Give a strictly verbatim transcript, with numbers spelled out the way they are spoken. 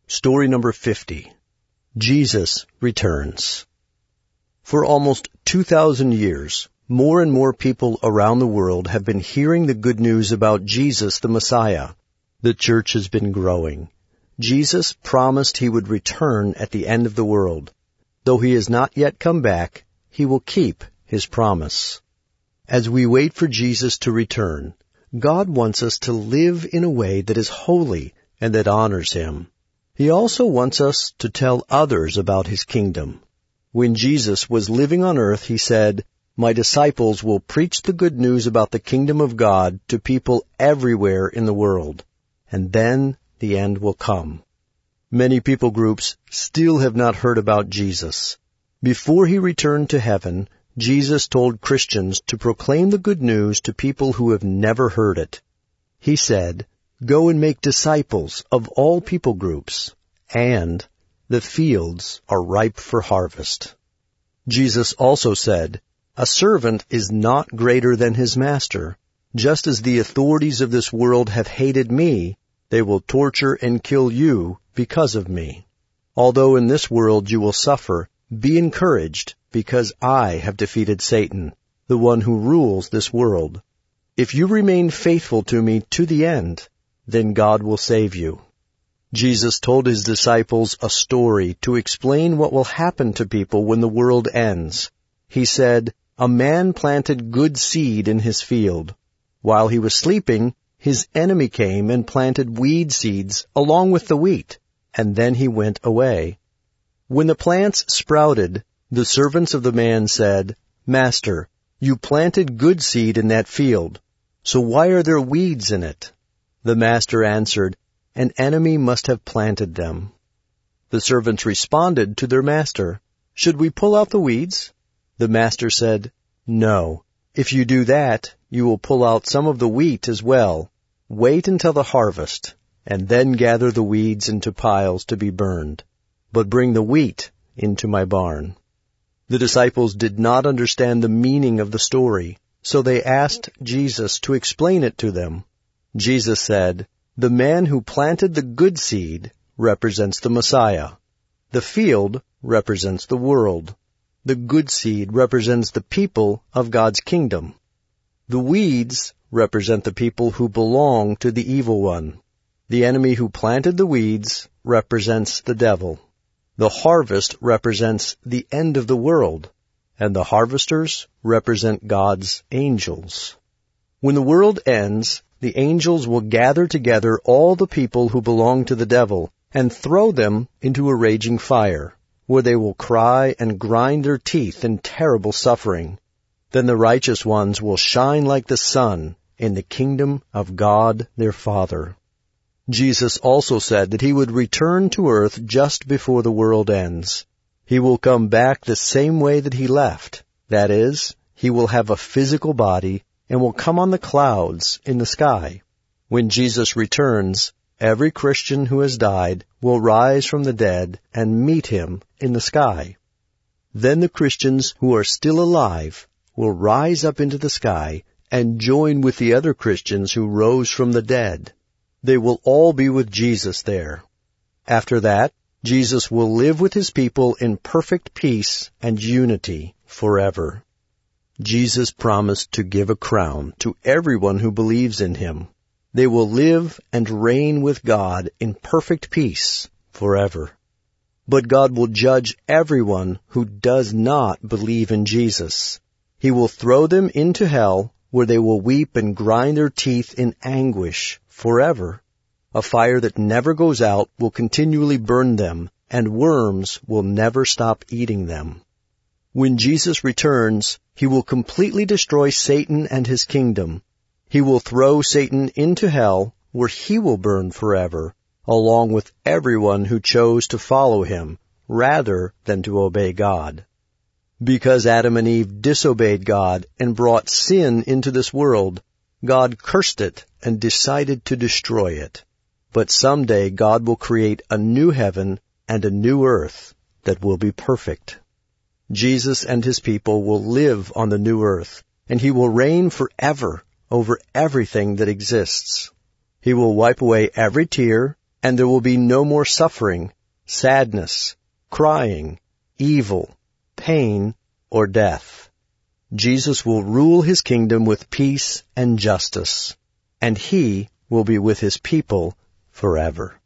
Story number fifty. Jesus Returns. For almost two thousand years, more and more people around the world have been hearing the good news about Jesus the Messiah. The church has been growing. Jesus promised he would return at the end of the world. Though he has not yet come back, he will keep his promise. As we wait for Jesus to return, God wants us to live in a way that is holy and that honors him. He also wants us to tell others about his kingdom. When Jesus was living on earth, he said, "My disciples will preach the good news about the kingdom of God to people everywhere in the world, and then the end will come." Many people groups still have not heard about Jesus. Before he returned to heaven, Jesus told Christians to proclaim the good news to people who have never heard it. He said, "Go and make disciples of all people groups, and the fields are ripe for harvest." Jesus also said, "A servant is not greater than his master. Just as the authorities of this world have hated me, they will torture and kill you because of me. Although in this world you will suffer, be encouraged, because I have defeated Satan, the one who rules this world. If you remain faithful to me to the end, then God will save you." Jesus told his disciples a story to explain what will happen to people when the world ends. He said, "A man planted good seed in his field. While he was sleeping, his enemy came and planted weed seeds along with the wheat, and then he went away. When the plants sprouted, the servants of the man said, 'Master, you planted good seed in that field, so why are there weeds in it?' The master answered, 'An enemy must have planted them.' The servants responded to their master, 'Should we pull out the weeds?' The master said, 'No. If you do that, you will pull out some of the wheat as well. Wait until the harvest, and then gather the weeds into piles to be burned. But bring the wheat into my barn.' The disciples did not understand the meaning of the story, so they asked Jesus to explain it to them. Jesus said, "The man who planted the good seed represents the Messiah. The field represents the world. The good seed represents the people of God's kingdom. The weeds represent the people who belong to the evil one. The enemy who planted the weeds represents the devil. The harvest represents the end of the world, and the harvesters represent God's angels. When the world ends, the angels will gather together all the people who belong to the devil and throw them into a raging fire, where they will cry and grind their teeth in terrible suffering. Then the righteous ones will shine like the sun in the kingdom of God their Father." Jesus also said that he would return to earth just before the world ends. He will come back the same way that he left. That is, he will have a physical body and will come on the clouds in the sky. When Jesus returns, every Christian who has died will rise from the dead and meet him in the sky. Then the Christians who are still alive will rise up into the sky and join with the other Christians who rose from the dead. They will all be with Jesus there. After that, Jesus will live with his people in perfect peace and unity forever. Jesus promised to give a crown to everyone who believes in him. They will live and reign with God in perfect peace forever. But God will judge everyone who does not believe in Jesus. He will throw them into hell, where they will weep and grind their teeth in anguish forever. A fire that never goes out will continually burn them, and worms will never stop eating them. When Jesus returns, he will completely destroy Satan and his kingdom. He will throw Satan into hell, where he will burn forever, along with everyone who chose to follow him, rather than to obey God. Because Adam and Eve disobeyed God and brought sin into this world, God cursed it and decided to destroy it. But someday God will create a new heaven and a new earth that will be perfect. Jesus and his people will live on the new earth, and he will reign forever over everything that exists. He will wipe away every tear, and there will be no more suffering, sadness, crying, evil, pain, or death. Jesus will rule his kingdom with peace and justice, and he will be with his people forever.